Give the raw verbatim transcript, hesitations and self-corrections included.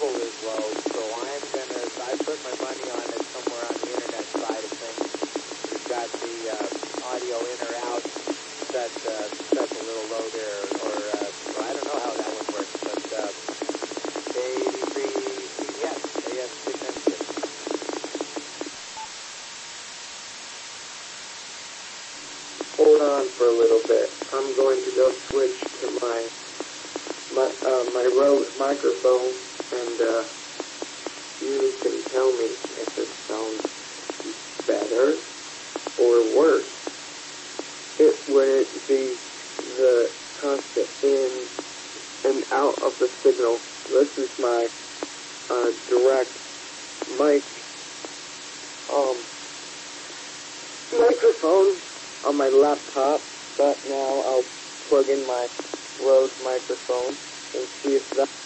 level is low, so I'm gonna, I put my money on it somewhere on the internet side of things. We've got the uh, audio in or out set, uh, set a little low there, or, uh, well, I don't know how that one works, but uh, eighty-three C B S, A S six ninety-six. Hold on for a little bit. I'm going to go switch to my my uh, my Rode microphone, and uh, you can tell me if it sounds better or worse. It would it be the constant in and out of the signal. This is my uh, direct mic um microphone on my laptop, but now I'll plug in my Rode microphone and see if that